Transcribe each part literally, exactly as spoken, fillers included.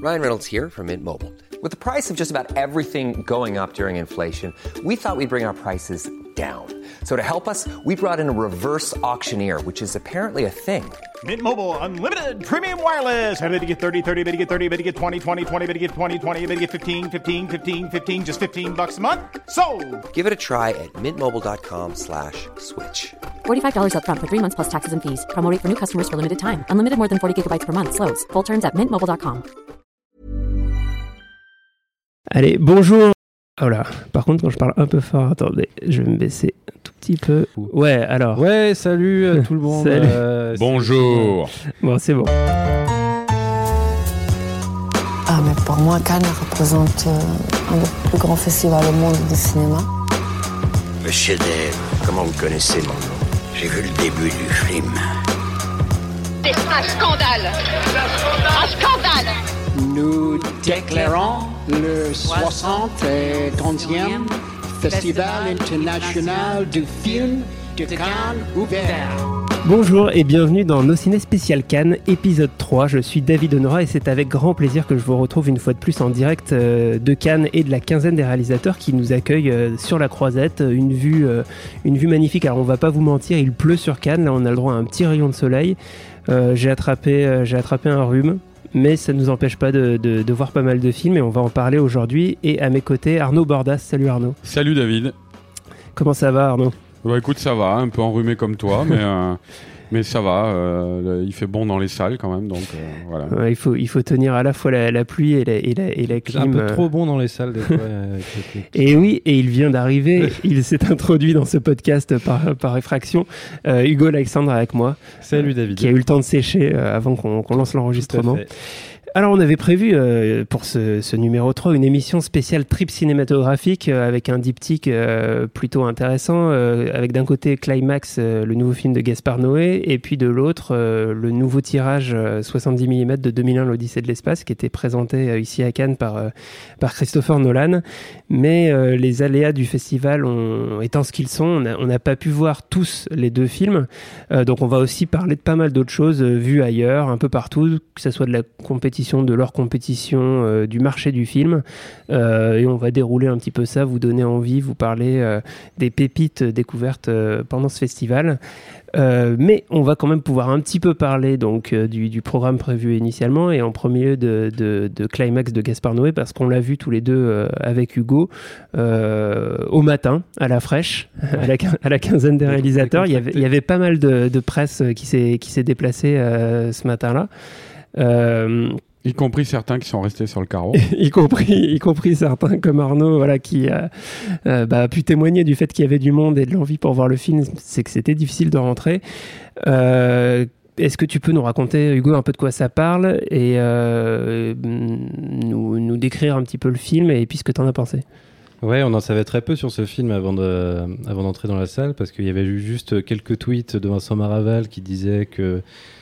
Ryan Reynolds here from Mint Mobile. With the price of just about everything going up during inflation, we thought we'd bring our prices down. So to help us, we brought in a reverse auctioneer, which is apparently a thing. Mint Mobile Unlimited Premium Wireless. How to get thirty, thirty, how to get thirty, how to get twenty, twenty, twenty, how to get twenty, twenty, how to get fifteen, fifteen, fifteen, fifteen, just fifteen bucks a month? Sold! Give it a try at mintmobile.com slash switch. forty-five dollars up front for three months plus taxes and fees. Promo rate for new customers for limited time. Unlimited more than forty gigabytes per month. Slows full terms at mint mobile dot com. Allez, bonjour. Oh là, par contre, quand je parle un peu fort, attendez, je vais me baisser un tout petit peu. Ouais, alors. Ouais, salut euh, tout le monde. Salut. Euh, Bonjour. Bon, c'est bon. Ah, mais pour moi, Cannes représente euh, un des plus grands festivals au monde du cinéma. Le chef-d'œuvre, comment vous connaissez mon nom? J'ai vu le début du film. C'est un scandale! Un scandale! Nous déclarons le soixante-quatorzième Festival international du film de Cannes ouvert. Bonjour et bienvenue dans Nos Ciné Spécial Cannes, épisode trois. Je suis David Honora et c'est avec grand plaisir que je vous retrouve une fois de plus en direct de Cannes et de la quinzaine des réalisateurs qui nous accueillent sur la Croisette. Une vue, une vue magnifique. Alors on va pas vous mentir, il pleut sur Cannes, là on a le droit à un petit rayon de soleil. Euh, j'ai attrapé, j'ai attrapé un rhume. Mais ça ne nous empêche pas de, de, de voir pas mal de films et on va en parler aujourd'hui. Et à mes côtés, Arnaud Bordas. Salut Arnaud. Salut David. Comment ça va Arnaud ? Bah écoute, ça va, un peu enrhumé comme toi, mais, euh, mais ça va. Euh, il fait bon dans les salles quand même, donc euh, voilà. Ouais, il, faut, il faut tenir à la fois la, la pluie et la, et la, et la clim. Un peu trop bon dans les salles des fois. Avec les... Et oui, et il vient d'arriver. Il s'est introduit dans ce podcast par, par effraction. Euh, Hugo Alexandre avec moi. Salut David. Qui a eu le temps de sécher euh, avant qu'on, qu'on lance l'enregistrement. Alors on avait prévu euh, pour ce, ce numéro trois une émission spéciale trip cinématographique euh, avec un diptyque euh, plutôt intéressant, euh, avec d'un côté Climax, euh, le nouveau film de Gaspard Noé, et puis de l'autre euh, le nouveau tirage euh, soixante-dix millimètres de deux mille un, l'Odyssée de l'espace, qui était présenté euh, ici à Cannes par, euh, par Christopher Nolan. Mais euh, les aléas du festival ont, étant ce qu'ils sont, on n'a pas pu voir tous les deux films, euh, donc on va aussi parler de pas mal d'autres choses euh, vues ailleurs, un peu partout, que ce soit de la compétition de leur compétition, euh, du marché du film, euh, et on va dérouler un petit peu ça, vous donner envie, vous parler euh, des pépites découvertes euh, pendant ce festival. Euh, mais on va quand même pouvoir un petit peu parler donc euh, du, du programme prévu initialement, et en premier lieu de, de, de Climax de Gaspard Noé, parce qu'on l'a vu tous les deux euh, avec Hugo euh, au matin à la fraîche, à la, à la quinzaine des réalisateurs. Il y avait, il y avait pas mal de, de presse qui s'est, qui s'est déplacée euh, ce matin-là. Euh, Y compris certains qui sont restés sur le carreau. y, compris, y compris certains comme Arnaud, voilà, qui a euh, bah, pu témoigner du fait qu'il y avait du monde et de l'envie pour voir le film. C'est que c'était difficile de rentrer. Euh, est-ce que tu peux nous raconter, Hugo, un peu de quoi ça parle et euh, nous, nous décrire un petit peu le film et puis ce que tu en as pensé ? Ouais, on en savait très peu sur ce film avant, de, avant d'entrer dans la salle, parce qu'il y avait eu juste quelques tweets de Vincent Maraval qui disait que...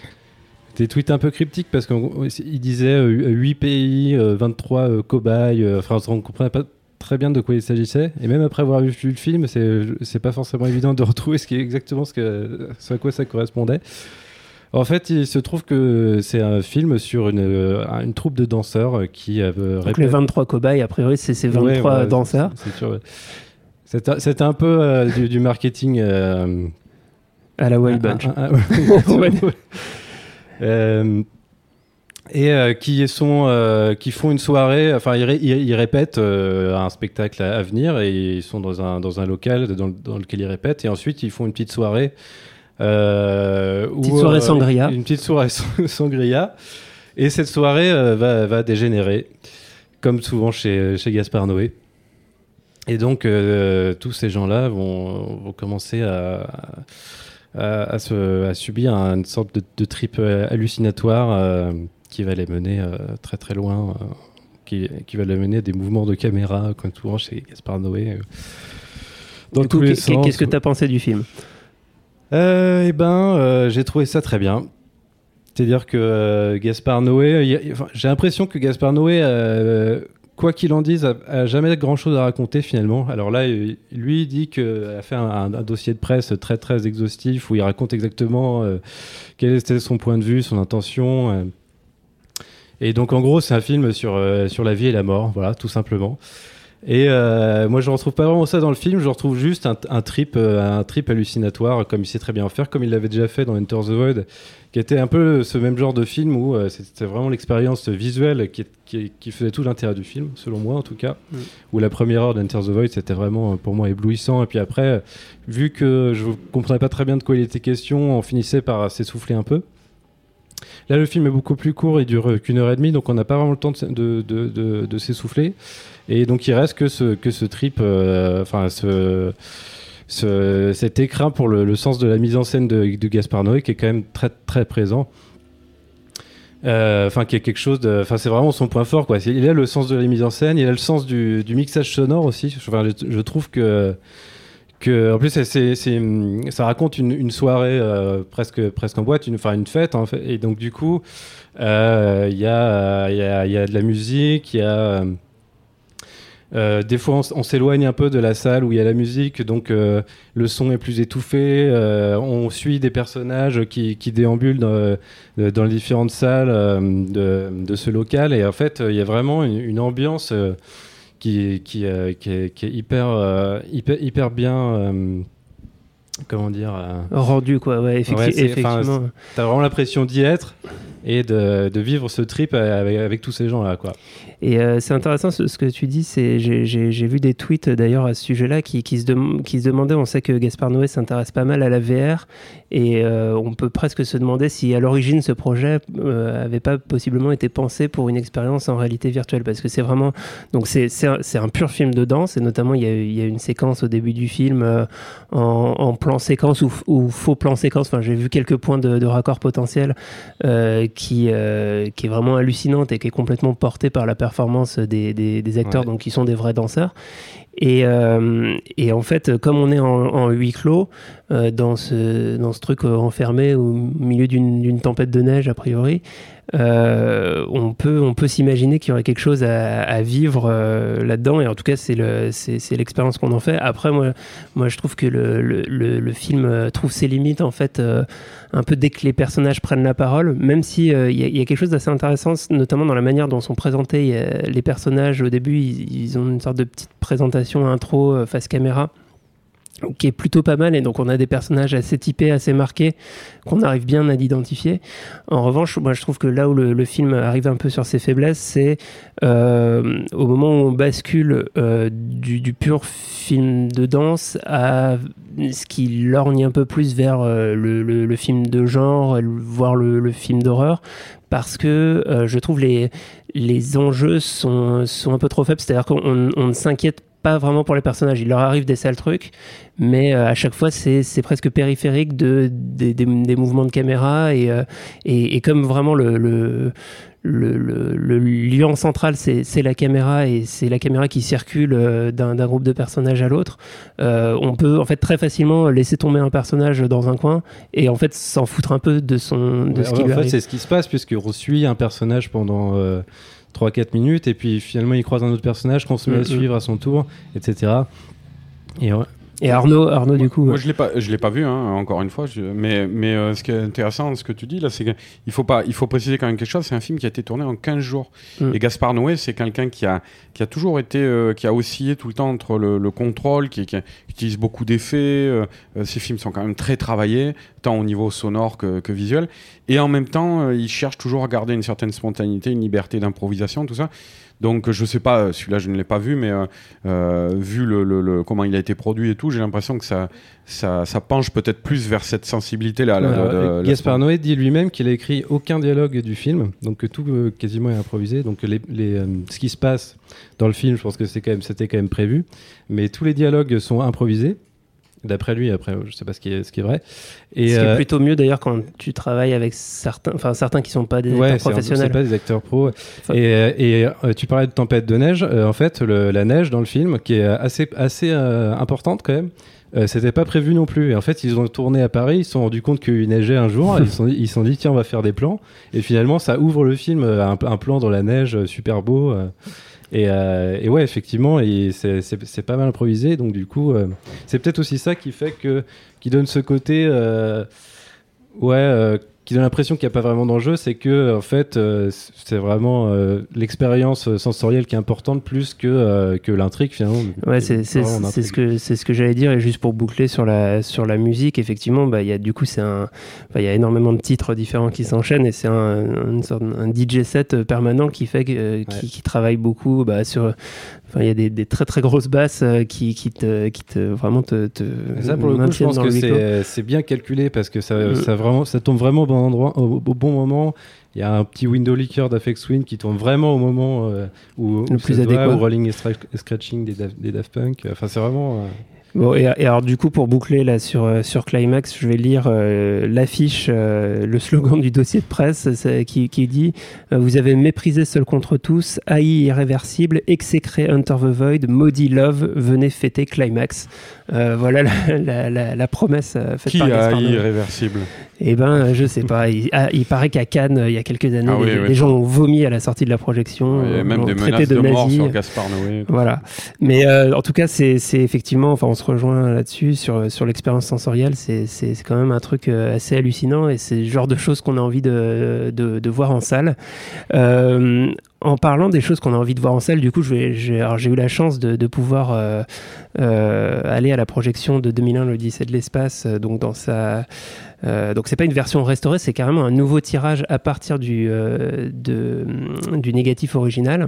Des tweets un peu cryptiques parce qu'il disait euh, huit pays, euh, vingt-trois euh, cobayes, euh, enfin on ne comprenait pas très bien de quoi il s'agissait, et même après avoir vu le film, c'est, c'est pas forcément évident de retrouver ce qui est exactement ce, que, ce à quoi ça correspondait. En fait, il se trouve que c'est un film sur une, une troupe de danseurs qui... Euh, Donc répète... les vingt-trois cobayes, a priori, c'est ces vingt-trois ouais, ouais, danseurs. C'est, c'est, sûr, ouais. c'est, c'est un peu euh, du, du marketing... Euh, à la Wild Bunch. Ah, ah, ouais. Euh, et euh, qui sont euh, qui font une soirée, enfin ils, ré, ils, ils répètent euh, un spectacle à, à venir, et ils sont dans un dans un local dans, dans lequel ils répètent, et ensuite ils font une petite soirée euh, petite où, soirée euh, sangria une petite soirée sangria, et cette soirée euh, va va dégénérer comme souvent chez chez Gaspard Noé, et donc euh, tous ces gens-là vont vont commencer à À, à, se, à subir une sorte de, de trip hallucinatoire euh, qui va les mener euh, très très loin, euh, qui, qui va les mener à des mouvements de caméra, comme souvent chez Gaspard Noé. Euh, dans tous les sens. Qu'est-ce que tu as pensé du film ? euh, Eh ben, euh, j'ai trouvé ça très bien. C'est-à-dire que euh, Gaspard Noé, y a, y a, enfin, j'ai l'impression que Gaspard Noé euh, quoi qu'il en dise, a, a jamais grand-chose à raconter finalement. Alors là, lui, il dit qu'il a fait un, un dossier de presse très très exhaustif où il raconte exactement euh, quel était son point de vue, son intention. Euh, Et donc en gros c'est un film sur, euh, sur la vie et la mort, voilà, tout simplement. Et euh, moi je ne retrouve pas vraiment ça dans le film, je retrouve juste un, un, trip, euh, un trip hallucinatoire comme il sait très bien en faire, comme il l'avait déjà fait dans Enter the Void, qui était un peu ce même genre de film où euh, c'était vraiment l'expérience visuelle qui, qui, qui faisait tout l'intérêt du film, selon moi en tout cas, mm. où la première heure d'Enter the Void c'était vraiment pour moi éblouissant, et puis après, vu que je ne comprenais pas très bien de quoi il était question, on finissait par s'essouffler un peu. Là, le film est beaucoup plus court, il dure qu'une heure et demie, donc on n'a pas vraiment le temps de, de, de, de, de s'essouffler. Et donc, il reste que ce, que ce trip, enfin, euh, ce, ce, cet écrin pour le, le sens de la mise en scène de, de Gaspard Noé, qui est quand même très, très présent. Enfin, euh, qui est quelque chose de. Enfin, c'est vraiment son point fort, quoi. Il a le sens de la mise en scène, il a le sens du, du mixage sonore aussi. Enfin, je, je trouve que. Que, en plus, c'est, c'est, c'est, ça raconte une, une soirée euh, presque, presque en boîte, une, enfin une fête, en fait. Et donc, du coup, il euh, y, a, y, a, y a de la musique, il y a. Euh, des fois, on, on s'éloigne un peu de la salle où il y a la musique, donc euh, le son est plus étouffé. Euh, on suit des personnages qui, qui déambulent dans, dans les différentes salles euh, de, de ce local. Et en fait, il y a vraiment une, une ambiance. Euh, Qui, qui, euh, qui, est, qui est hyper, euh, hyper, hyper bien, euh, comment dire, euh... rendu quoi, ouais, effecti- ouais effectivement. T'as vraiment l'impression d'y être et de, de vivre ce trip avec, avec tous ces gens-là, quoi. Et euh, c'est intéressant ce, ce que tu dis. C'est, j'ai, j'ai, j'ai vu des tweets d'ailleurs à ce sujet-là qui, qui, se dem- qui se demandaient. On sait que Gaspard Noé s'intéresse pas mal à la V R et euh, on peut presque se demander si à l'origine ce projet euh, avait pas possiblement été pensé pour une expérience en réalité virtuelle, parce que c'est vraiment donc c'est c'est un, c'est un pur film de danse, et notamment il y a il y a une séquence au début du film euh, en, en plan séquence ou, ou faux plan séquence. Enfin, j'ai vu quelques points de, de raccord potentiels euh, qui euh, qui est vraiment hallucinante et qui est complètement portée par la performance des des, des acteurs, ouais. Donc qui sont des vrais danseurs. Et, euh, et en fait, comme on est en, en huis clos, euh, dans, ce, dans ce truc euh, enfermé au milieu d'une, d'une tempête de neige, a priori, euh, on, peut, on peut s'imaginer qu'il y aurait quelque chose à, à vivre euh, là-dedans. Et en tout cas, c'est, le, c'est, c'est l'expérience qu'on en fait. Après, moi, moi je trouve que le, le, le, le film trouve ses limites, en fait, euh, un peu dès que les personnages prennent la parole, même s'il si, euh, y, y a quelque chose d'assez intéressant, notamment dans la manière dont sont présentés euh, les personnages. Au début, ils, ils ont une sorte de petite présentation intro euh, face caméra qui est plutôt pas mal, et donc on a des personnages assez typés, assez marqués, qu'on arrive bien à l'identifier. En revanche, moi je trouve que là où le, le film arrive un peu sur ses faiblesses, c'est euh, au moment où on bascule euh, du, du pur film de danse à ce qui lorgne un peu plus vers euh, le, le, le film de genre, voire le, le film d'horreur, parce que euh, je trouve les, les enjeux sont, sont un peu trop faibles, c'est-à-dire qu'on on ne s'inquiète pas vraiment pour les personnages, il leur arrive des sales trucs, mais euh, à chaque fois c'est, c'est presque périphérique de, de, des, des mouvements de caméra, et, euh, et, et comme vraiment le, le, le, le, le lieu central c'est, c'est la caméra, et c'est la caméra qui circule euh, d'un, d'un groupe de personnages à l'autre, euh, on peut en fait très facilement laisser tomber un personnage dans un coin et en fait s'en foutre un peu de, son, de ouais, ce qui en lui fait, arrive. C'est ce qui se passe, puisqu'on suit un personnage pendant euh, trois quatre minutes, et puis finalement il croise un autre personnage qu'on se met mmh, à suivre à son tour, et cetera. Et, ouais. et Arnaud, Arnaud du coup... Moi, je ne l'ai pas, je l'ai pas vu, hein, encore une fois, je, mais, mais euh, ce qui est intéressant, ce que tu dis là, c'est qu'il faut, pas, il faut préciser quand même quelque chose, c'est un film qui a été tourné en quinze jours. Mmh. Et Gaspard Noé, c'est quelqu'un qui a, qui a toujours été, euh, qui a oscillé tout le temps entre le, le contrôle, qui, qui, qui utilise beaucoup d'effets, euh, euh, ses films sont quand même très travaillés, tant au niveau sonore que, que visuel, et en même temps, euh, il cherche toujours à garder une certaine spontanéité, une liberté d'improvisation, tout ça. Donc je sais pas, celui-là je ne l'ai pas vu, mais euh, euh, vu le, le, le, comment il a été produit et tout, j'ai l'impression que ça, ça, ça penche peut-être plus vers cette sensibilité-là. Ouais, Gaspard Noé dit lui-même qu'il a écrit aucun dialogue du film, donc que tout euh, quasiment est improvisé. Donc les, les, euh, ce qui se passe dans le film, je pense que c'est quand même, c'était quand même prévu, mais tous les dialogues sont improvisés. D'après lui, après, je sais pas ce qui est, ce qui est vrai. Et ce qui euh, est plutôt mieux d'ailleurs quand tu travailles avec certains, enfin certains qui sont pas des ouais, acteurs professionnels. C'est pas des acteurs pros. Enfin, et et euh, tu parlais de tempête de neige. Euh, en fait, le, la neige dans le film, qui est assez, assez euh, importante quand même, euh, c'était pas prévu non plus. Et en fait, ils ont tourné à Paris, ils se sont rendus compte qu'il neigeait un jour, ils se sont, ils se sont dit tiens, on va faire des plans. Et finalement, ça ouvre le film, un, un plan dans la neige super beau. Euh, Et, euh, et ouais, effectivement, et c'est, c'est, c'est pas mal improvisé, donc du coup, euh, c'est peut-être aussi ça qui fait que, qui donne ce côté, euh, ouais, euh, qui donne l'impression qu'il n'y a pas vraiment d'enjeu, c'est que en fait, euh, c'est vraiment euh, l'expérience sensorielle qui est importante plus que euh, que l'intrigue finalement. Ouais, c'est c'est, c'est ce que c'est ce que j'allais dire. Et juste pour boucler sur la sur la musique, effectivement, bah il y a du coup c'est un, il y a énormément de titres différents qui s'enchaînent et c'est un une sorte un D J set permanent qui fait que, euh, qui, ouais. qui travaille beaucoup bah, sur. Enfin, il y a des, des très très grosses basses euh, qui, qui, te, qui te vraiment te, te ça pour le coup je pense que c'est, c'est bien calculé parce que ça, mmh. ça, vraiment, ça tombe vraiment au bon endroit, au, au bon moment. Il y a un petit window licker d'Aphex Twin qui tombe vraiment au moment euh, où, le où plus ça adéquat doit, ou Rolling et Stra- Scratching des, des Daft Punk. Enfin c'est vraiment... Euh... Bon, et, et alors du coup pour boucler là sur, sur Climax, je vais lire euh, l'affiche, euh, le slogan du dossier de presse c'est, qui, qui dit euh, vous avez méprisé Seul contre tous, haï irréversible, exécré Enter the Void, maudit Love, venez fêter Climax. Euh, voilà la, la, la, la promesse euh, faite qui par Gaspard Gaspard Noé. Irréversible. Eh ben je sais pas, il, ah, il paraît qu'à Cannes il y a quelques années ah, oui, les, oui. les gens ont vomi à la sortie de la projection, il y a même des traité menaces de, de mort nazis. sur Gaspard Noé. Voilà, mais euh, en tout cas c'est, c'est effectivement, enfin on se rejoint là-dessus sur, sur l'expérience sensorielle, c'est, c'est, c'est quand même un truc assez hallucinant et c'est le genre de choses qu'on a envie de, de, de voir en salle. Euh, en parlant des choses qu'on a envie de voir en salle, du coup j'ai, j'ai, alors, j'ai eu la chance de, de pouvoir euh, euh, aller à la projection de deux mille un l'Odyssée de l'espace, donc dans sa... Euh, donc c'est pas une version restaurée, c'est carrément un nouveau tirage à partir du, euh, de, du négatif original.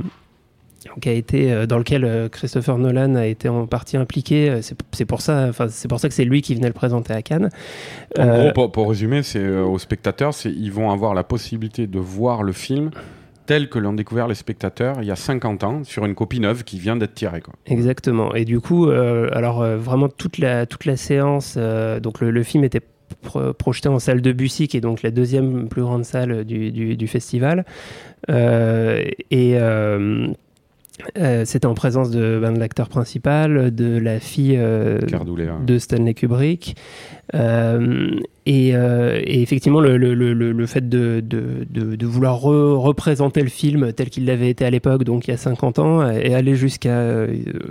Qui a été, dans lequel Christopher Nolan a été en partie impliqué. C'est, c'est, pour, ça, enfin, c'est pour ça que c'est lui qui venait le présenter à Cannes. En euh, gros, pour, pour résumer, c'est, euh, aux spectateurs, c'est, ils vont avoir la possibilité de voir le film tel que l'ont découvert les spectateurs il y a cinquante ans sur une copie neuve qui vient d'être tirée. Quoi. Exactement. Et du coup, euh, alors euh, vraiment toute la, toute la séance, euh, donc le, le film était pro- projeté en salle Debussy, qui est donc la deuxième plus grande salle du, du, du festival. Euh, et... Euh, Euh, c'était en présence de, ben, de l'acteur principal, de la fille euh, de Stanley Kubrick. Euh, et, euh, et effectivement, le, le, le, le fait de, de, de, de vouloir re- représenter le film tel qu'il l'avait été à l'époque, donc il y a cinquante ans, et aller jusqu'à... Euh,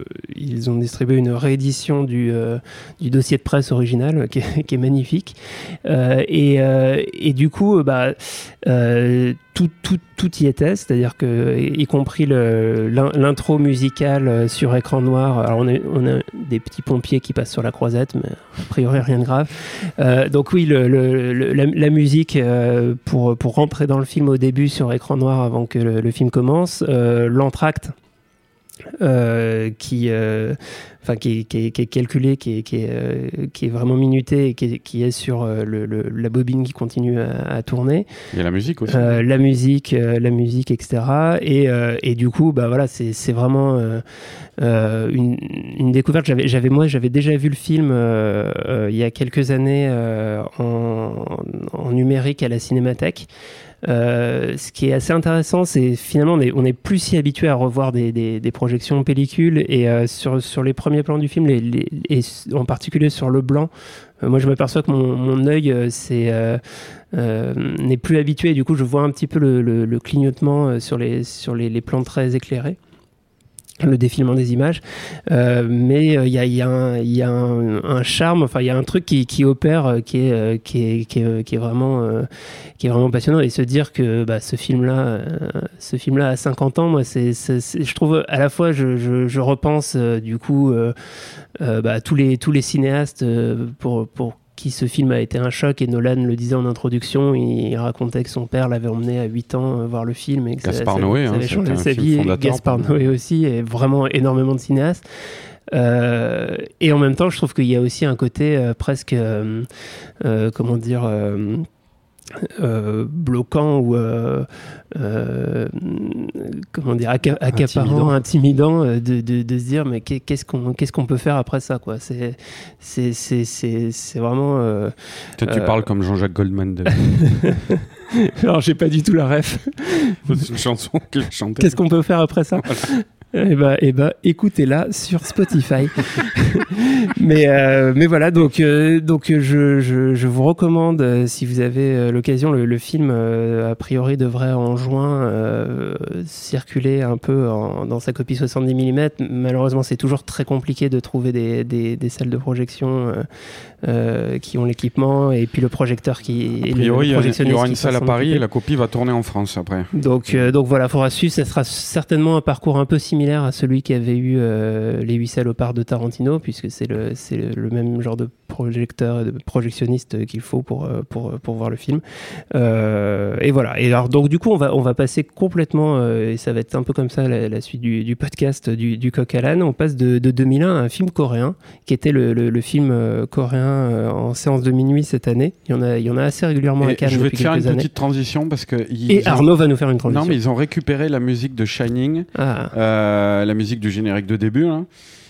ils ont distribué une réédition du, euh, du dossier de presse original, qui est, qui est magnifique. Euh, et, euh, et du coup, bah, euh, tout, tout, tout y était, c'est-à-dire que, y compris le, l'intro musicale sur écran noir. Alors on, est, on a des petits pompiers qui passent sur la croisette, mais a priori rien de grave. Euh, donc oui, le, le, le, la, la musique euh, pour, pour rentrer dans le film au début sur écran noir avant que le, le film commence, euh, l'entracte euh, qui, euh, enfin qui, qui, est, qui est calculé, qui est, qui est, euh, qui est vraiment minuté et qui est, qui est sur euh, le, le, la bobine qui continue à, à tourner. Il y a la musique aussi. Euh, la musique, euh, la musique, et cetera. Et, euh, et du coup, bah voilà, c'est, c'est vraiment euh, euh, une, une découverte. J'avais, j'avais moi, j'avais déjà vu le film euh, euh, il y a quelques années euh, en, en numérique à la Cinémathèque. Euh, ce qui est assez intéressant, c'est finalement on est, on est plus si habitué à revoir des, des, des projections en pellicule et euh, sur, sur les premiers plans du film, les, les, et en particulier sur le blanc, euh, moi je m'aperçois que mon, mon œil euh, c'est, euh, euh, n'est plus habitué, du coup je vois un petit peu le, le, le clignotement sur, les, sur les, les plans très éclairés, le défilement des images, euh, mais il euh, y a, y a, un, y a un, un charme, enfin il y a un truc qui, qui opère, euh, qui, est, euh, qui, est, qui, est, qui est vraiment, euh, qui est vraiment passionnant, et se dire que bah, ce film-là, euh, ce film-là à cinquante ans, moi c'est, c'est, c'est, je trouve à la fois je, je, je repense euh, du coup euh, euh, bah, tous les tous les cinéastes euh, pour pour qui ce film a été un choc, et Nolan le disait en introduction, il racontait que son père l'avait emmené à huit ans voir le film et que Gaspard ça, Noé, ça, ça avait hein, changé sa vie. Gaspard Noé aussi, et vraiment énormément de cinéastes. Euh, et en même temps, je trouve qu'il y a aussi un côté euh, presque, euh, euh, comment dire, euh, euh, bloquant ou euh, euh, comment dire, acca- accaparant, intimidant, intimidant de, de, de se dire mais qu'est-ce qu'on, qu'est-ce qu'on peut faire après ça, quoi. C'est, c'est, c'est, c'est, c'est vraiment. Euh, Toi, tu euh, parles comme Jean-Jacques Goldman. De... Alors, j'ai pas du tout la ref. C'est une chanson qu'il chantait. Qu'est-ce qu'on peut faire après ça? Voilà. Eh ben, eh ben, écoutez-la sur Spotify. mais, euh, mais voilà, donc, euh, donc je, je, je vous recommande, euh, si vous avez euh, l'occasion, le, le film, euh, a priori, devrait en juin euh, circuler un peu en, dans sa copie soixante-dix millimètres. Malheureusement, c'est toujours très compliqué de trouver des, des, des salles de projection euh, euh, qui ont l'équipement et puis le projecteur qui a priori, le projectionniste. Il y aura une salle à Paris et la copie va tourner en France après. Donc, euh, donc voilà, il faudra suivre. Ça sera certainement un parcours un peu similaire à celui qui avait eu euh, Les Huit Salopards de Tarantino, puisque c'est le, c'est le, le même genre de projecteur et de projectionniste qu'il faut pour, pour, pour voir le film. Euh, et voilà. Et alors, donc, du coup, on va, on va passer complètement, euh, et ça va être un peu comme ça la, la suite du, du podcast du, du Coq à l'âne. On passe de, de deux mille un à un film coréen, qui était le, le, le film euh, coréen euh, en séance de minuit cette année. Il y en a, il y en a assez régulièrement à Cannes depuis quelques années. Je vais te faire une petite transition parce que... Et Arnaud ont... va nous faire une transition. Non, mais ils ont récupéré la musique de Shining. Ah. Euh, la musique du générique de début hein,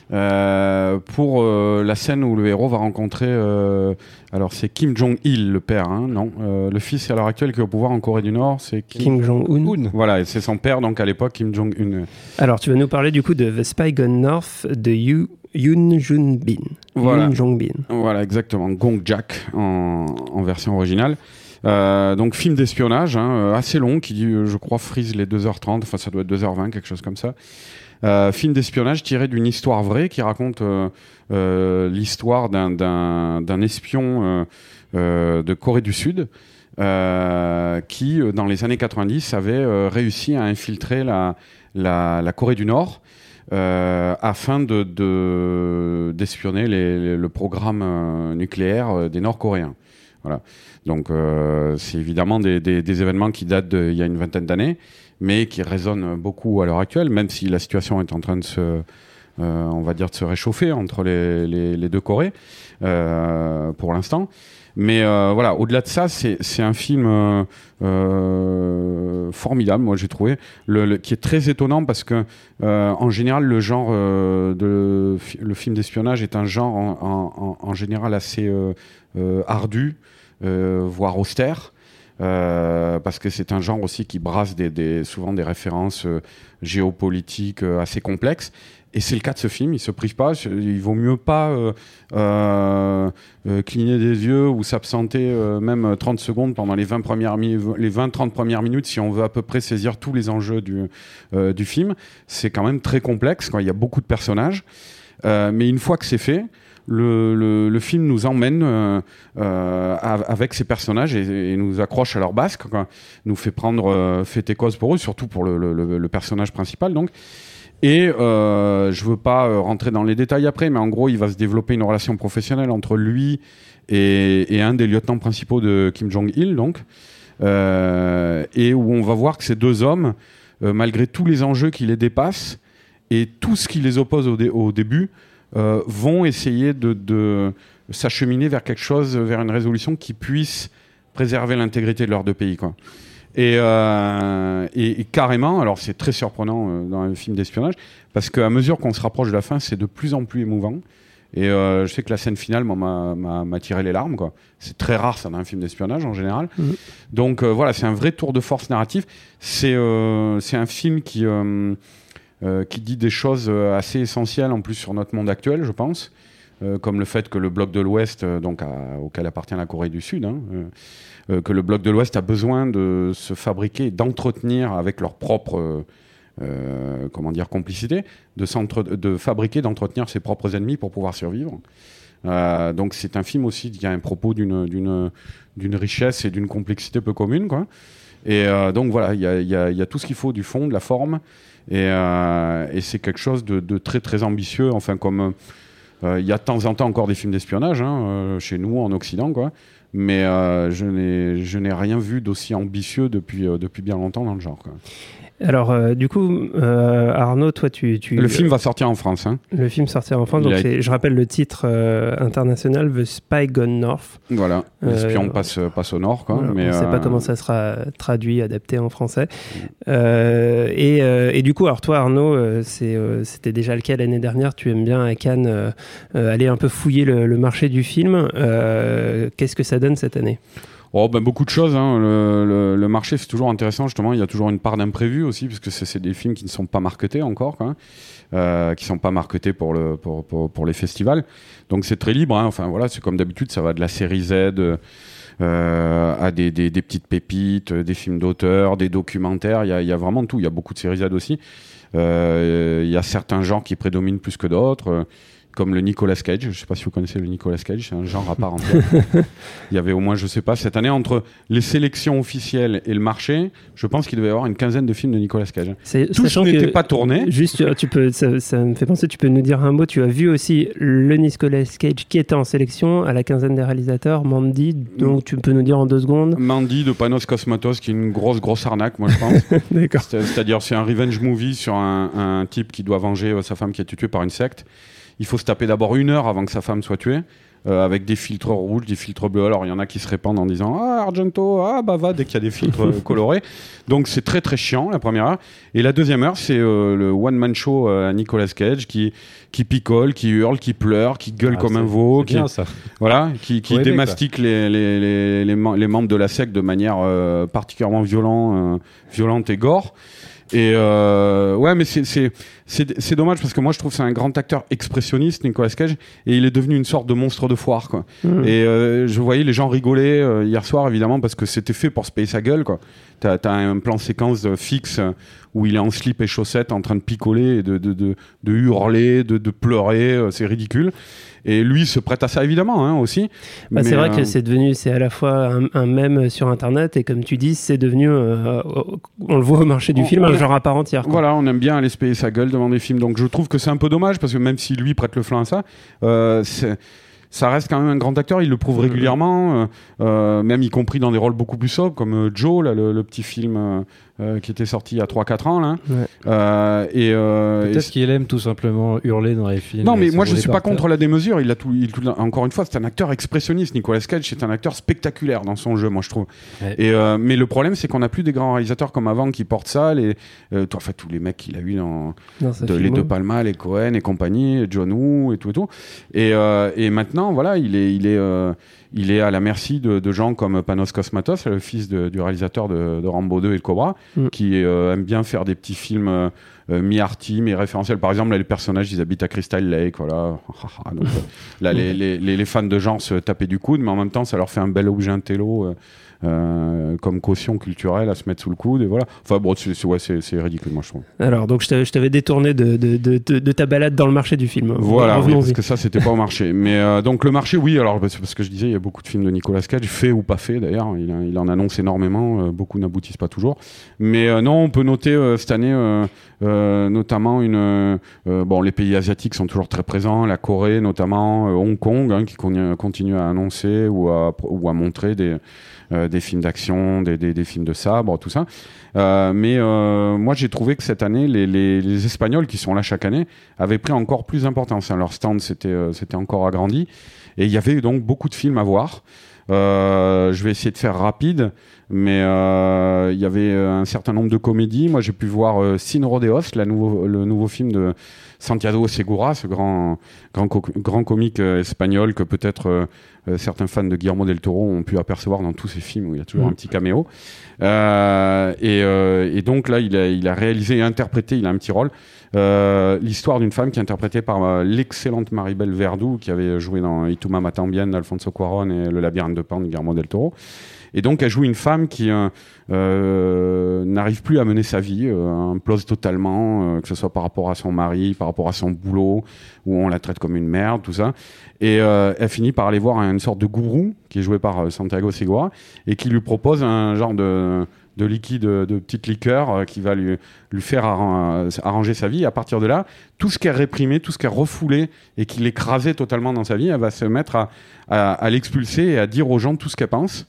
euh, pour euh, la scène où le héros va rencontrer euh, alors c'est Kim Jong-il le père hein, non euh, le fils à l'heure actuelle qui est au pouvoir en Corée du Nord c'est Kim, Kim Jong-un voilà et c'est son père donc à l'époque Kim Jong-un. Alors tu vas nous parler du coup de The Spy Gone North de Yu Yoon Jun-bin. Voilà. Yoon Jong-bin. Voilà exactement, Gong Jack en, en version originale. Euh, donc film d'espionnage hein, assez long qui je crois frise les deux heures trente, enfin ça doit être deux heures vingt quelque chose comme ça. Euh, film d'espionnage tiré d'une histoire vraie qui raconte euh, euh, l'histoire d'un, d'un, d'un espion euh, euh, de Corée du Sud euh, qui dans les années quatre-vingt-dix avait euh, réussi à infiltrer la, la, la Corée du Nord euh, afin de, de, d'espionner les, les, le programme euh, nucléaire des Nord-Coréens. Voilà. Donc euh, c'est évidemment des, des, des événements qui datent d'il y a une vingtaine d'années, mais qui résonnent beaucoup à l'heure actuelle, même si la situation est en train de se, euh, on va dire, de se réchauffer entre les, les, les deux Corées euh, pour l'instant. Mais euh, voilà, au-delà de ça, c'est, c'est un film euh, euh, formidable, moi j'ai trouvé, le, le, qui est très étonnant parce que euh, en général, le genre euh, de le film d'espionnage est un genre en, en, en général assez euh, euh, ardu, euh, voire austère. Euh, parce que c'est un genre aussi qui brasse des, des, souvent des références euh, géopolitiques euh, assez complexes. Et c'est le cas de ce film, il se prive pas. Il vaut mieux pas euh, euh, euh, cligner des yeux ou s'absenter euh, même trente secondes pendant les vingt premières mi- les vingt trente premières minutes si on veut à peu près saisir tous les enjeux du, euh, du film. C'est quand même très complexe, quoi. Il y a beaucoup de personnages. Euh, mais une fois que c'est fait, Le, le, le film nous emmène euh, euh, avec ces personnages et, et nous accroche à leur basque, quoi. Nous fait prendre euh, fait et cause pour eux, surtout pour le, le, le personnage principal. Donc. Et euh, je veux pas euh, rentrer dans les détails après, mais en gros, il va se développer une relation professionnelle entre lui et, et un des lieutenants principaux de Kim Jong-il, donc, euh, et où on va voir que ces deux hommes, euh, malgré tous les enjeux qui les dépassent et tout ce qui les oppose au, dé- au début, Euh, vont essayer de, de s'acheminer vers quelque chose, vers une résolution qui puisse préserver l'intégrité de leurs deux pays, quoi. Et, euh, et, et carrément, alors c'est très surprenant euh, dans un film d'espionnage, parce qu'à mesure qu'on se rapproche de la fin, c'est de plus en plus émouvant. Et euh, je sais que la scène finale moi, m'a, m'a, m'a tiré les larmes, quoi. C'est très rare ça dans un film d'espionnage en général. Mmh. Donc euh, voilà, c'est un vrai tour de force narratif. C'est, euh, c'est un film qui... Euh, Euh, qui dit des choses assez essentielles en plus sur notre monde actuel, je pense, euh, comme le fait que le bloc de l'Ouest, euh, donc à, auquel appartient la Corée du Sud, hein, euh, euh, que le bloc de l'Ouest a besoin de se fabriquer, d'entretenir avec leur propre, euh, euh, comment dire, complicité, de, de fabriquer, d'entretenir ses propres ennemis pour pouvoir survivre. Euh, donc c'est un film aussi qui a un propos d'une, d'une, d'une richesse et d'une complexité peu commune, quoi. Et euh, donc voilà, il y a, y a, y a tout ce qu'il faut du fond, de la forme. Et, euh, et c'est quelque chose de, de très très ambitieux, enfin comme il euh, y a de temps en temps encore des films d'espionnage hein, euh, chez nous en Occident, quoi, mais euh, je n'ai je n'ai rien vu d'aussi ambitieux depuis euh, depuis bien longtemps dans le genre, quoi. Alors, euh, du coup, euh, Arnaud, toi, tu, tu... Le film va sortir en France. Hein. Le film sortira en France. Donc, a... c'est, je rappelle le titre euh, international, The Spy Gone North. Voilà, l'espion euh, passe, passe au nord. Quoi, voilà, mais on ne sait euh... pas comment ça sera traduit, adapté en français. Mmh. Euh, et, euh, et du coup, alors toi, Arnaud, euh, c'est, euh, c'était déjà le cas l'année dernière. Tu aimes bien à Cannes euh, euh, aller un peu fouiller le, le marché du film. Euh, qu'est-ce que ça donne cette année ? Oh, ben, beaucoup de choses. Hein. Le, le, le marché, c'est toujours intéressant, justement. Il y a toujours une part d'imprévu aussi, parce que c'est, c'est des films qui ne sont pas marketés encore, quoi, euh, qui ne sont pas marketés pour, le, pour, pour, pour les festivals. Donc c'est très libre. Hein. Enfin, voilà, c'est comme d'habitude, ça va de la série Z euh, à des, des, des petites pépites, des films d'auteur, des documentaires. Il y a, il y a vraiment tout. Il y a beaucoup de séries Z aussi. Euh, il y a certains genres qui prédominent plus que d'autres. Comme le Nicolas Cage, je ne sais pas si vous connaissez le Nicolas Cage, c'est un genre à part entière. Il y avait au moins, je ne sais pas, cette année, entre les sélections officielles et le marché, je pense qu'il devait y avoir une quinzaine de films de Nicolas Cage. C'est, Tous n'étaient pas tournés. Juste, tu peux, ça, ça me fait penser, tu peux nous dire un mot, tu as vu aussi le Nicolas Cage qui était en sélection à la quinzaine des réalisateurs, Mandy, donc tu peux nous dire en deux secondes. Mandy de Panos Cosmatos, qui est une grosse, grosse arnaque, moi je pense. D'accord. C'est, c'est-à-dire, c'est un revenge movie sur un, un type qui doit venger euh, sa femme qui a été tuée par une secte. Il faut se taper d'abord une heure avant que sa femme soit tuée, euh, avec des filtres rouges, des filtres bleus. Alors il y en a qui se répandent en disant « Ah, Argento, ah, Bava », dès qu'il y a des filtres euh, colorés. Donc c'est très très chiant la première heure. Et la deuxième heure, c'est euh, le one-man show à euh, Nicolas Cage qui, qui picole, qui hurle, qui pleure, qui gueule ah, comme un veau. C'est bien qui, ça. Voilà, qui, qui démastique les, les, les, les, les membres de la secte de manière euh, particulièrement violent, euh, violente et gore. Et euh, ouais, mais c'est, c'est, c'est, c'est dommage parce que moi je trouve que c'est un grand acteur expressionniste, Nicolas Cage, et il est devenu une sorte de monstre de foire, quoi. Mmh. Et euh, je voyais les gens rigoler euh, hier soir, évidemment, parce que c'était fait pour se payer sa gueule, quoi. T'as, t'as un plan séquence euh, fixe euh, où il est en slip et chaussettes en train de picoler, et de, de, de, de hurler, de, de pleurer, euh, c'est ridicule. Et lui se prête à ça évidemment hein, aussi. Bah, c'est vrai euh... que c'est devenu, c'est à la fois un, un mème sur Internet et comme tu dis, c'est devenu, euh, on le voit au marché du on, film, on un genre à part entière. Quoi. Voilà, on aime bien aller se payer sa gueule devant des films. Donc je trouve que c'est un peu dommage parce que même si lui prête le flanc à ça, euh, c'est... ça reste quand même un grand acteur, il le prouve régulièrement, euh, euh, même y compris dans des rôles beaucoup plus sobres, comme euh, Joe, là, le, le petit film euh, euh, qui était sorti il y a trois quatre ans. Là. Ouais. Euh, et, euh, Peut-être et... qu'il aime tout simplement hurler dans les films. Non, mais moi je ne suis pas contre la démesure. Il a tout, il, tout, encore une fois, c'est un acteur expressionniste. Nicolas Cage, c'est un acteur spectaculaire dans son jeu, moi je trouve. Ouais. Et, euh, mais le problème, c'est qu'on n'a plus des grands réalisateurs comme avant qui portent ça. Les, euh, enfin, tous les mecs qu'il a eu dans, dans de, les De Palma, les Cohen et compagnie, John Woo et tout et tout. Et, euh, et maintenant, voilà, il est, il est, euh, il est à la merci de, de gens comme Panos Cosmatos, le fils de, du réalisateur de, de Rambo deux et le Cobra, mm. qui euh, aime bien faire des petits films euh, mi-arty, mi-référentiels. Par exemple, là, les personnages, ils habitent à Crystal Lake, voilà. Donc, là, les, les, les, les fans de genre se tapaient du coude, mais en même temps, ça leur fait un bel objet intello. Euh, Euh, comme caution culturelle à se mettre sous le coude et voilà. Enfin bon, c'est, c'est, ouais, c'est, c'est ridicule, moi je trouve. Alors donc je t'avais, je t'avais détourné de, de, de, de, de ta balade dans le marché du film. Voilà, oui, parce que ça c'était pas au marché. Mais euh, donc le marché, oui. Alors c'est parce que je disais, il y a beaucoup de films de Nicolas Cage, fait ou pas fait d'ailleurs. Il, il en annonce énormément. Euh, beaucoup n'aboutissent pas toujours. Mais euh, non, on peut noter euh, cette année euh, euh, notamment une. Euh, bon, les pays asiatiques sont toujours très présents. La Corée, notamment euh, Hong Kong, hein, qui con- continue à annoncer ou à ou à montrer des Euh, des films d'action, des, des, des films de sabre, tout ça. Euh, mais euh, moi, j'ai trouvé que cette année, les, les, les Espagnols, qui sont là chaque année, avaient pris encore plus d'importance. Hein. Leur stand s'était, euh, s'était encore agrandi. Et il y avait donc beaucoup de films à voir. Euh, je vais essayer de faire rapide, mais euh, il y avait un certain nombre de comédies. Moi, j'ai pu voir euh, Sin Rodeos, la nouveau, le nouveau film de Santiago Segura, ce grand, grand, co- grand comique euh, espagnol que peut-être euh, euh, certains fans de Guillermo del Toro ont pu apercevoir dans tous ses films où il y a toujours mmh. un petit caméo. Euh, et, euh, et donc là, il a, il a réalisé et interprété, il a un petit rôle, euh, l'histoire d'une femme qui est interprétée par euh, l'excellente Maribel Verdú, qui avait joué dans Y tu mamá también d'Alfonso Cuarón et Le labyrinthe de Pan de Guillermo del Toro. Et donc, elle joue une femme qui euh, euh, n'arrive plus à mener sa vie, euh, implose totalement, euh, que ce soit par rapport à son mari, par rapport à son boulot, où on la traite comme une merde, tout ça. Et euh, elle finit par aller voir une sorte de gourou, qui est joué par euh, Santiago Segura, et qui lui propose un genre de, de liquide, de petite liqueur, euh, qui va lui, lui faire arran- arranger sa vie. Et à partir de là, tout ce qu'elle réprimait, tout ce qu'elle refoulait, et qui l'écrasait totalement dans sa vie, elle va se mettre à, à, à l'expulser et à dire aux gens tout ce qu'elle pense.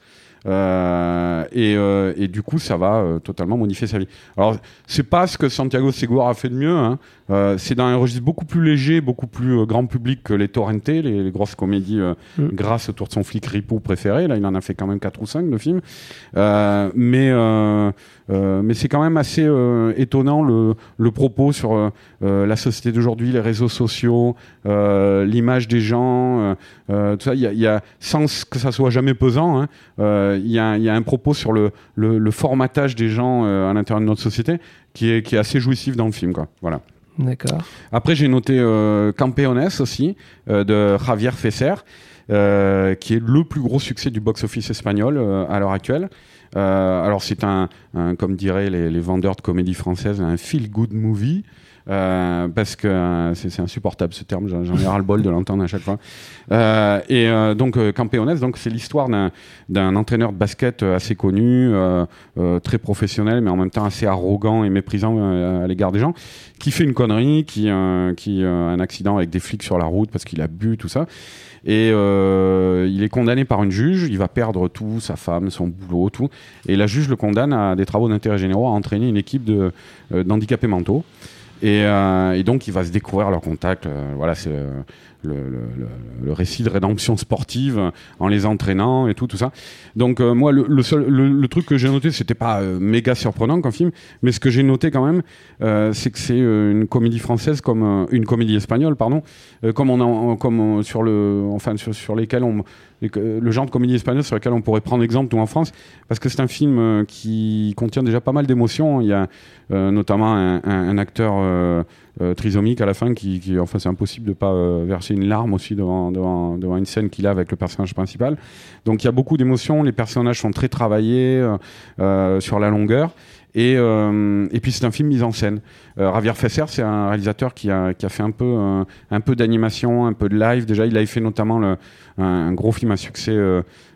Euh, et, euh, et du coup ça va euh, totalement modifier sa vie. Alors c'est pas ce que Santiago Segura a fait de mieux, hein. Euh, c'est dans un registre beaucoup plus léger, beaucoup plus euh, grand public que les Torrente, les, les grosses comédies euh, mm. grâce autour de son flic ripou préféré. Là il en a fait quand même quatre ou cinq de films, euh, mais euh, euh, mais c'est quand même assez euh, étonnant le, le propos sur euh, euh, la société d'aujourd'hui, les réseaux sociaux, euh, l'image des gens, euh, euh, tout ça. Il y a, y a sans que ça soit jamais pesant, hein, euh, euh, y, y a un propos sur le, le, le formatage des gens euh, à l'intérieur de notre société qui est, qui est assez jouissif dans le film, quoi. Voilà. D'accord. Après, j'ai noté euh, Campeones aussi, euh, de Javier Fesser, euh, qui est le plus gros succès du box-office espagnol euh, à l'heure actuelle. Euh, alors, c'est un, un, comme diraient les, les vendeurs de comédie française, un feel-good movie. Euh, parce que euh, c'est, c'est insupportable ce terme, j'en, j'en ai ras-le-bol de l'entendre à chaque fois. Euh, et euh, donc euh, Campeones, donc c'est l'histoire d'un, d'un entraîneur de basket assez connu, euh, euh, très professionnel, mais en même temps assez arrogant et méprisant euh, à l'égard des gens, qui fait une connerie, qui, euh, qui euh, un accident avec des flics sur la route parce qu'il a bu, tout ça. Et euh, il est condamné par une juge, il va perdre tout, sa femme, son boulot, tout. Et la juge le condamne à des travaux d'intérêt généraux, à entraîner une équipe de, euh, d'handicapés mentaux. Et, euh, et donc, il va se découvrir leur contact. Euh, voilà, c'est le, le, le, le récit de rédemption sportive euh, en les entraînant et tout, tout ça. Donc, euh, moi, le, le, seul, le, le truc que j'ai noté, c'était pas euh, méga surprenant comme film, mais ce que j'ai noté quand même, euh, c'est que c'est euh, une comédie française comme euh, une comédie espagnole, pardon, euh, comme on a, comme on, sur le, enfin sur, sur lesquels on le genre de comédie espagnole sur lequel on pourrait prendre exemple, nous en France, parce que c'est un film euh, qui contient déjà pas mal d'émotions. Il y a euh, notamment un, un, un acteur euh, euh, trisomique à la fin qui, qui, enfin, c'est impossible de pas euh, verser une larme aussi devant, devant, devant une scène qu'il a avec le personnage principal. Donc il y a beaucoup d'émotions, les personnages sont très travaillés euh, euh, sur la longueur. Et, euh, et puis c'est un film mis en scène. Euh, Javier Fesser, c'est un réalisateur qui a, qui a fait un peu, euh, un peu d'animation, un peu de live. Déjà, il avait fait notamment le, un, un gros film à succès euh,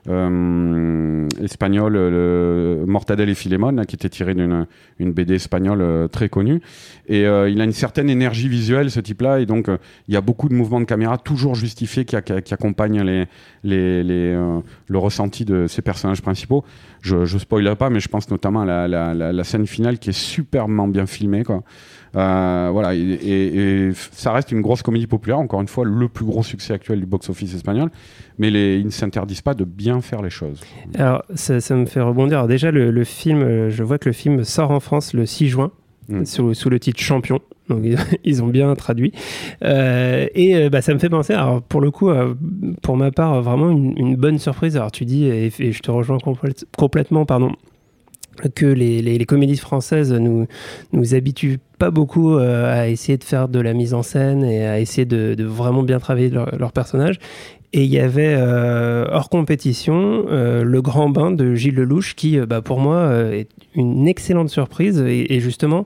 euh, espagnol, le Mortadelle et Filemón, qui était tiré d'une une B D espagnole euh, très connue. Et euh, il a une certaine énergie visuelle, ce type-là. Et donc, euh, il y a beaucoup de mouvements de caméra toujours justifiés qui, a, qui, qui accompagnent les, les, les, euh, le ressenti de ces personnages principaux. Je ne spoilerai pas, mais je pense notamment à la, la, la, la scène finale qui est superbement bien filmée, quoi. Euh, voilà, et, et, et ça reste une grosse comédie populaire, encore une fois, le plus gros succès actuel du box-office espagnol, mais les, ils ne s'interdisent pas de bien faire les choses. Alors, ça, ça me fait rebondir. Alors déjà, le, le film, je vois que le film sort en France le six juin, mmh. sous, sous le titre Champion. Donc ils ont bien traduit euh, et bah, ça me fait penser, alors pour le coup euh, pour ma part vraiment une, une bonne surprise. Alors tu dis et, et je te rejoins complète, complètement pardon que les, les, les comédies françaises nous, nous habituent pas beaucoup euh, à essayer de faire de la mise en scène et à essayer de, de vraiment bien travailler leur, leur personnage. Et il y avait euh, hors compétition euh, Le Grand Bain de Gilles Lelouch qui, euh, bah, pour moi, euh, est une excellente surprise et, et justement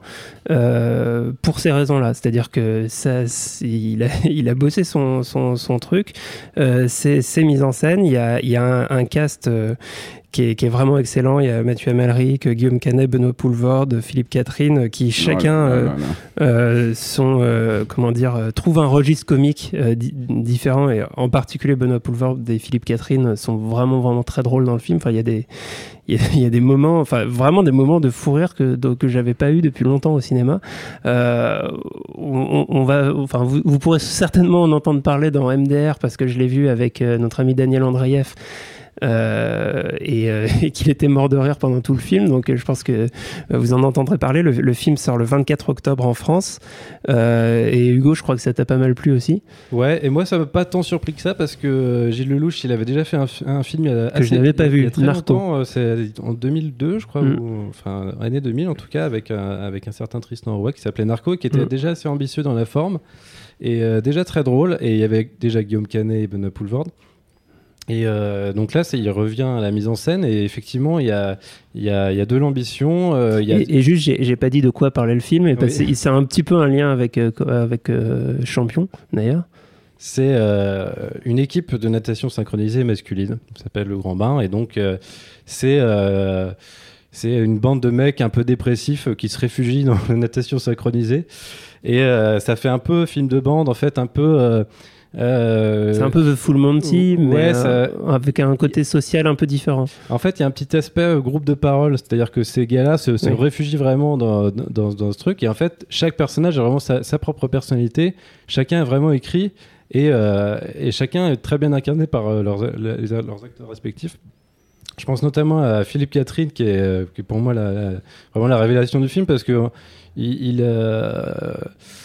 euh, pour ces raisons-là. C'est-à-dire que ça, il, a, il a bossé son, son, son truc, euh, c'est, c'est mis en scène. Il y a, il y a un, un cast euh, qui est, qui est vraiment excellent. Il y a Mathieu Amalric, Guillaume Canet, Benoît Poulvorde, Philippe Catherine, qui chacun oh là là là. Euh, euh, sont, euh, comment dire, euh, trouvent un registre comique euh, di- différent. Et en particulier Benoît Poulvorde et Philippe Catherine sont vraiment vraiment très drôles dans le film. Enfin, il y a des il y a, il y a des moments, enfin vraiment des moments de fou rire que que j'avais pas eu depuis longtemps au cinéma. Euh, on, on va, enfin vous, vous pourrez certainement en entendre parler dans M D R parce que je l'ai vu avec euh, notre ami Daniel Andreev. Euh, et, euh, et qu'il était mort de rire pendant tout le film, donc je pense que euh, vous en entendrez parler. Le, le film sort le vingt-quatre octobre en France euh, et Hugo, je crois que ça t'a pas mal plu aussi. Ouais, et moi ça m'a pas tant surpris que ça parce que Gilles Lelouch il avait déjà fait un, un film assez, que je n'avais pas il, vu, il y a très Narco. longtemps, c'est en deux mille deux je crois, mm. ou, enfin année deux mille en tout cas, avec un, avec un certain Tristan Roy qui s'appelait Narco, qui était mm. déjà assez ambitieux dans la forme et euh, déjà très drôle, et il y avait déjà Guillaume Canet et Benoît Poulvorde. Et euh, donc là, c'est, il revient à la mise en scène, et effectivement, il y a, il y a, il y a de l'ambition. Euh, il y a... et, et juste, j'ai, j'ai pas dit de quoi parlait le film, mais parce oui. c'est un petit peu un lien avec, euh, avec euh, Champion, d'ailleurs. C'est euh, une équipe de natation synchronisée masculine, ça s'appelle Le Grand Bain, et donc euh, c'est... Euh, C'est une bande de mecs un peu dépressifs qui se réfugient dans la natation synchronisée. Et euh, ça fait un peu film de bande, en fait, un peu... Euh, euh, c'est un peu The Full Monty, ouais, mais ça... euh, avec un côté social un peu différent. En fait, il y a un petit aspect euh, groupe de parole, c'est-à-dire que ces gars-là se, se oui. réfugient vraiment dans, dans, dans ce truc. Et en fait, chaque personnage a vraiment sa, sa propre personnalité. Chacun est vraiment écrit et, euh, et chacun est très bien incarné par euh, leurs, les, leurs acteurs respectifs. Je pense notamment à Philippe Catherine, qui est, qui est pour moi la, la, vraiment la révélation du film, parce que il, il, euh,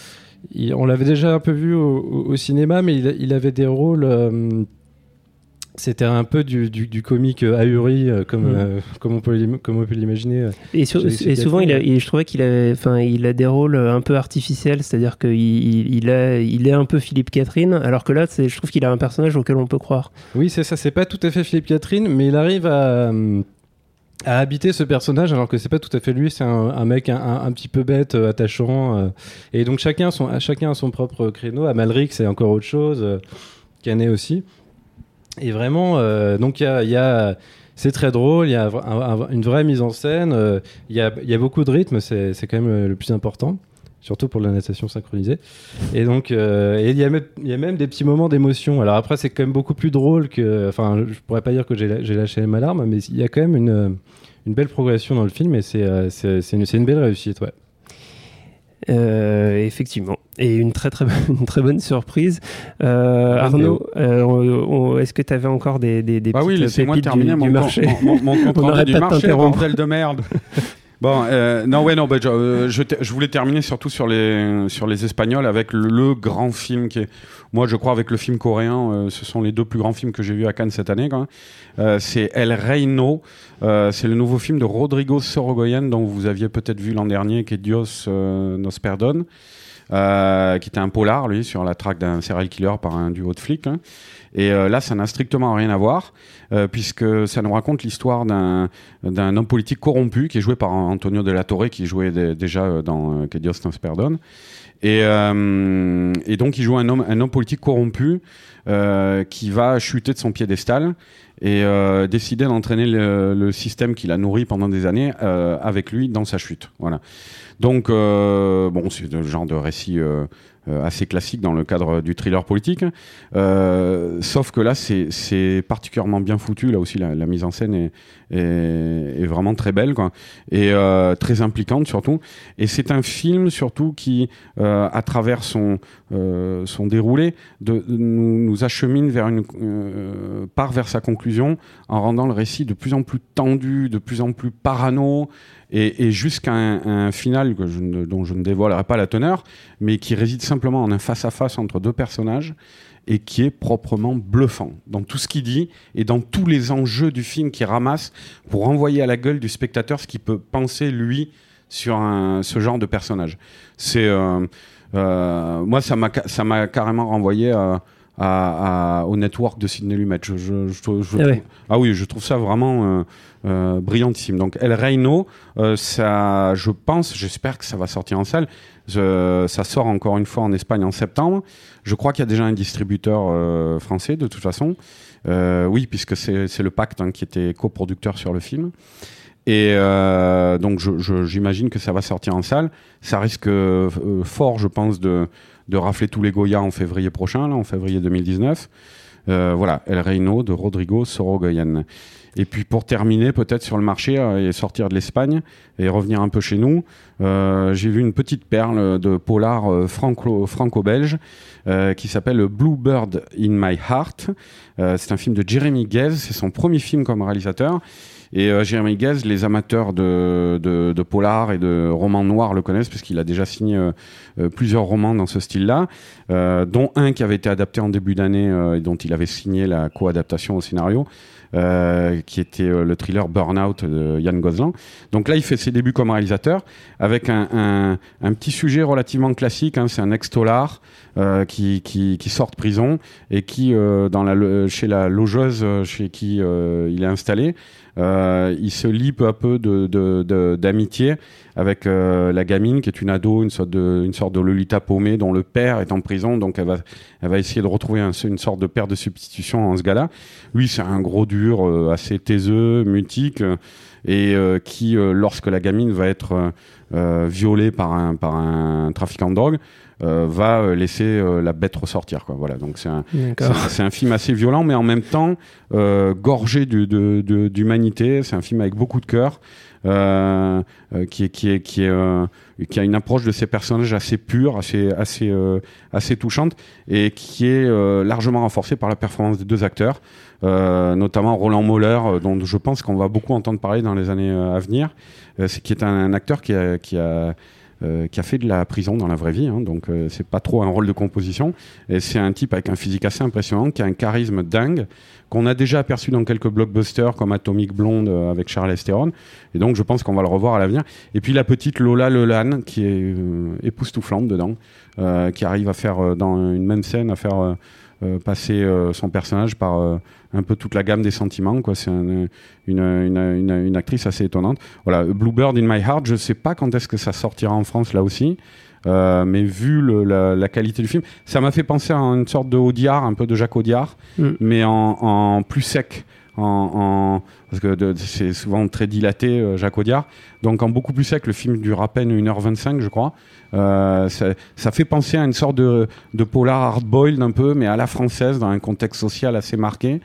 il, on l'avait déjà un peu vu au, au cinéma, mais il, il avait des rôles, euh, c'était un peu du, du, du comique ahuri, euh, comme, mmh. euh, comme, on peut comme on peut l'imaginer. Euh, et, sur, et souvent, il a, il, je trouvais qu'il a, enfin, il a des rôles un peu artificiels, c'est-à-dire qu'il il, il a, il est un peu Philippe Catherine, alors que là, c'est, je trouve qu'il a un personnage auquel on peut croire. Oui, c'est ça, c'est pas tout à fait Philippe Catherine, mais il arrive à, à habiter ce personnage, alors que c'est pas tout à fait lui, c'est un, un mec un, un, un petit peu bête, euh, attachant. Euh, et donc chacun, son, chacun a son propre créneau. Amalric, c'est encore autre chose, euh, Canet aussi. Et vraiment, euh, donc il y a, y a, c'est très drôle, il y a un, un, une vraie mise en scène, il euh, y, a, y a beaucoup de rythme, c'est, c'est quand même le plus important, surtout pour la natation synchronisée. Et donc, euh, il y a même, y a même des petits moments d'émotion. Alors après, c'est quand même beaucoup plus drôle que, enfin, je pourrais pas dire que j'ai, j'ai lâché ma larme, mais il y a quand même une, une belle progression dans le film et c'est, c'est, c'est, une, c'est une belle réussite, ouais. Euh, effectivement, et une très très bonne, une très bonne surprise. Euh, Arnaud, euh, on, on, est-ce que tu avais encore des, des, des bah petites oui, laissez-moi pépites terminer du, mon, du marché. Mon, mon, mon compte rendu du marché, bordel de merde. Bon, euh, non, ouais, non, bah, je, je, je voulais terminer surtout sur les, sur les Espagnols avec le, le grand film qui est, moi, je crois, avec le film coréen, euh, ce sont les deux plus grands films que j'ai vus à Cannes cette année, quand même. Euh, c'est El Reino, euh, c'est le nouveau film de Rodrigo Sorogoyen, dont vous aviez peut-être vu l'an dernier, qui est Dios euh, nos perdone, euh, qui était un polar, lui, sur la traque d'un serial killer par un duo de flics, hein. Et euh, là, ça n'a strictement rien à voir, euh, puisque ça nous raconte l'histoire d'un, d'un homme politique corrompu, qui est joué par Antonio de la Torre, qui jouait d- déjà dans euh, Que Dios nos perdone. Et, euh, et donc, il joue un homme, un homme politique corrompu euh, qui va chuter de son piédestal et euh, décider d'entraîner le, le système qu'il a nourri pendant des années euh, avec lui dans sa chute. Voilà. Donc, euh, bon, c'est le genre de récit euh, assez classique dans le cadre du thriller politique. Euh, sauf que là, c'est, c'est particulièrement bien foutu. Là aussi, la, la mise en scène est, est, est vraiment très belle, quoi, et euh, très impliquante surtout. Et c'est un film surtout qui, euh, à travers son, euh, son déroulé, de, de nous, nous achemine vers une, euh, part vers sa conclusion en rendant le récit de plus en plus tendu, de plus en plus parano. Et, et jusqu'à un, un final que je ne, dont je ne dévoilerai pas la teneur, mais qui réside simplement en un face-à-face entre deux personnages et qui est proprement bluffant dans tout ce qu'il dit et dans tous les enjeux du film qu'il ramasse pour renvoyer à la gueule du spectateur ce qu'il peut penser, lui, sur un, ce genre de personnage. C'est, euh, euh, moi, ça m'a, ça m'a carrément renvoyé à... À, à, au Network de Sidney Lumet. Je, je, je, je, je ah, trouve, ouais. ah oui, je trouve ça vraiment euh, euh, brillantissime. Donc El Reino, euh, ça, je pense, j'espère que ça va sortir en salle. Je, ça sort encore une fois en Espagne en septembre. Je crois qu'il y a déjà un distributeur euh, français de toute façon. Euh, oui, puisque c'est, c'est le Pacte, hein, qui était coproducteur sur le film. Et euh, donc je, je, j'imagine que ça va sortir en salle. Ça risque euh, fort, je pense, de de rafler tous les Goya en février prochain, là, en février deux mille dix-neuf. Euh, voilà, El Reino de Rodrigo Sorogoyen. Et puis pour terminer, peut-être sur le marché euh, et sortir de l'Espagne et revenir un peu chez nous, euh, j'ai vu une petite perle de polar euh, franco, franco-belge euh, qui s'appelle Bluebird in My Heart. Euh, c'est un film de Jeremy Guez, c'est son premier film comme réalisateur. Et euh, Jeremy Guez, les amateurs de, de, de polar et de romans noirs le connaissent parce qu'il a déjà signé euh, euh, plusieurs romans dans ce style-là, euh, dont un qui avait été adapté en début d'année euh, et dont il avait signé la co-adaptation au scénario, euh, qui était euh, le thriller Burnout de Yann Gozlan. Donc là, il fait ses débuts comme réalisateur avec un, un, un petit sujet relativement classique, hein, c'est un ex-tolard euh, qui, qui, qui sort de prison et qui, euh, dans la, chez la logeuse chez qui euh, il est installé, Euh, il se lie peu à peu de, de, de, d'amitié avec euh, la gamine qui est une ado, une sorte de, une sorte de Lolita paumée dont le père est en prison, donc elle va, elle va essayer de retrouver un, une sorte de père de substitution en ce gars-là. Lui, c'est un gros dur, euh, assez taiseux, mutique, euh, et euh, qui, euh, lorsque la gamine va être euh, violée par un, par un trafiquant de drogue, Euh, va laisser euh, la bête ressortir, quoi. Voilà, donc c'est un, c'est, c'est un film assez violent, mais en même temps euh, gorgé de, de, de, d'humanité. C'est un film avec beaucoup de cœur, euh, euh, qui est, qui est, qui est, euh, qui a une approche de ces personnages assez pure, assez, assez, euh, assez touchante, et qui est euh, largement renforcée par la performance des deux acteurs, euh, notamment Roland Moller, euh, dont je pense qu'on va beaucoup entendre parler dans les années euh, à venir. Euh, c'est qui est un, un acteur qui a, qui a euh, qui a fait de la prison dans la vraie vie, hein, donc euh, c'est pas trop un rôle de composition. Et c'est un type avec un physique assez impressionnant, qui a un charisme dingue, qu'on a déjà aperçu dans quelques blockbusters comme Atomic Blonde euh, avec Charlize Theron. Et donc je pense qu'on va le revoir à l'avenir. Et puis la petite Lola Lelan, qui est euh, époustouflante dedans, euh, qui arrive à faire euh, dans une même scène à faire euh, euh, passer euh, son personnage par euh, un peu toute la gamme des sentiments, quoi. C'est un, une, une, une, une actrice assez étonnante. Voilà, Bluebird in My Heart, je sais pas quand est-ce que ça sortira en France là aussi. Euh, mais vu le, la, la qualité du film, ça m'a fait penser à une sorte de Audiard, un peu de Jacques Audiard, mm. mais en, en plus sec, en, en, parce que de, c'est souvent très dilaté, euh, Jacques Audiard, donc en beaucoup plus sec. Le film dure à peine une heure vingt-cinq, je crois. Euh, ça, ça fait penser à une sorte de, de polar hard-boiled un peu, mais à la française, dans un contexte social assez marqué.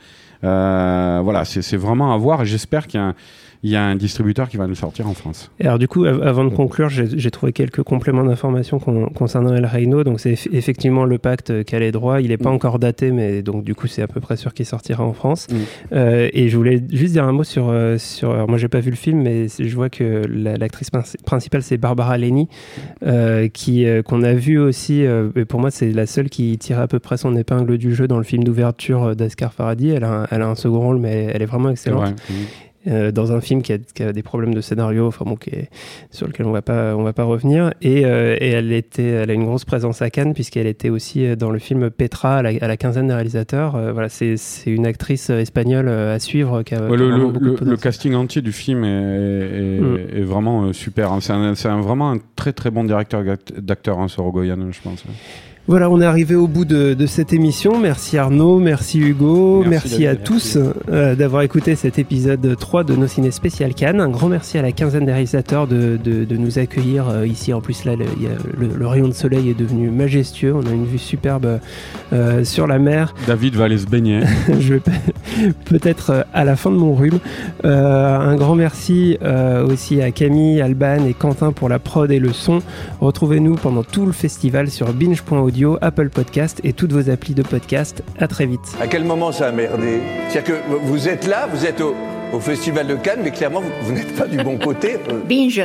Euh, voilà, c'est, c'est vraiment à voir, et j'espère qu'il y a un il y a un distributeur qui va nous sortir en France. Et alors du coup, avant de conclure, j'ai, j'ai trouvé quelques compléments d'informations con, concernant El Reino. Donc c'est eff- effectivement le pacte Calais droit. Il n'est pas mmh. encore daté, mais donc du coup c'est à peu près sûr qu'il sortira en France. Mmh. Euh, et je voulais juste dire un mot sur... Euh, sur alors moi j'ai pas vu le film, mais je vois que la, l'actrice principale c'est Barbara Leni, euh, qui, euh, qu'on a vu aussi, euh, et pour moi c'est la seule qui tire à peu près son épingle du jeu dans le film d'ouverture d'Asghar Farhadi. Elle a un, elle a un second rôle, mais elle est vraiment excellente. Mmh. Euh, dans un film qui a, qui a des problèmes de scénario, enfin bon, qui est, sur lequel on va pas, on va pas revenir. Et, euh, et elle était, elle a une grosse présence à Cannes puisqu'elle était aussi dans le film Petra à la, à la quinzaine des réalisateurs. Euh, voilà, c'est, c'est une actrice espagnole à suivre. Qui a, ouais, qui a le, le, le, le casting entier du film est, est, mm. est vraiment euh, super. Hein. C'est, un, c'est un, vraiment un très très bon directeur d'acteur, hein, Sorogoyen, je pense. Voilà, on est arrivé au bout de, de cette émission. Merci Arnaud, merci Hugo, merci, merci à merci. tous euh, d'avoir écouté cet épisode trois de Nos Ciné Spécial Cannes. Un grand merci à la quinzaine des réalisateurs de, de, de nous accueillir euh, ici. En plus, là, le, y a le, le rayon de soleil est devenu majestueux. On a une vue superbe euh, sur la mer. David va aller se baigner. Je vais peut-être à la fin de mon rhume. Euh, un grand merci euh, aussi à Camille, Alban et Quentin pour la prod et le son. Retrouvez-nous pendant tout le festival sur binge point audio, Apple Podcast et toutes vos applis de podcast. À très vite. À quel moment ça a merdé ? C'est-à-dire que vous êtes là, vous êtes au, au Festival de Cannes, mais clairement, vous, vous n'êtes pas du bon côté. Binge.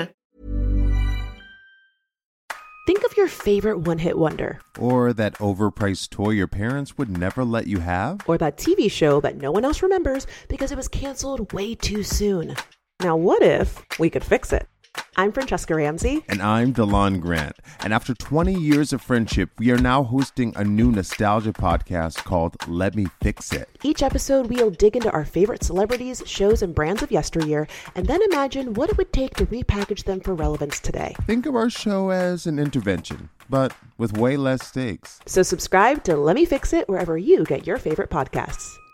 Think of your favorite one-hit wonder. Or that overpriced toy your parents would never let you have. Or that T V show that no one else remembers because it was canceled way too soon. Now what if we could fix it? I'm Francesca Ramsey. And I'm Delon Grant. And after twenty years of friendship, we are now hosting a new nostalgia podcast called Let Me Fix It. Each episode, we'll dig into our favorite celebrities, shows, and brands of yesteryear, and then imagine what it would take to repackage them for relevance today. Think of our show as an intervention, but with way less stakes. So subscribe to Let Me Fix It wherever you get your favorite podcasts.